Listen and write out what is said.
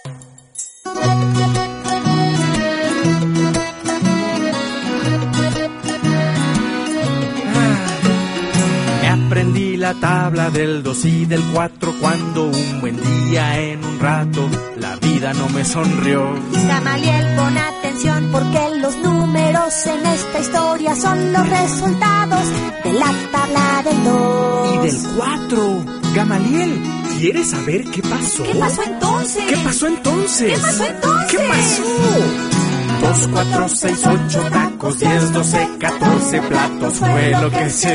Aprendí la tabla del 2 y del 4 cuando un buen día en un rato la vida no me sonrió. Gamaliel, pon atención porque los números en esta historia son los resultados de la tabla del 2 y del 4. Gamaliel, ¿quieres saber qué pasó? ¿Qué pasó entonces? ¿Qué pasó entonces? ¿Qué pasó entonces? ¿Qué pasó? 2, 4, 6, 8 tacos, 10, 12, 14 platos fue lo que se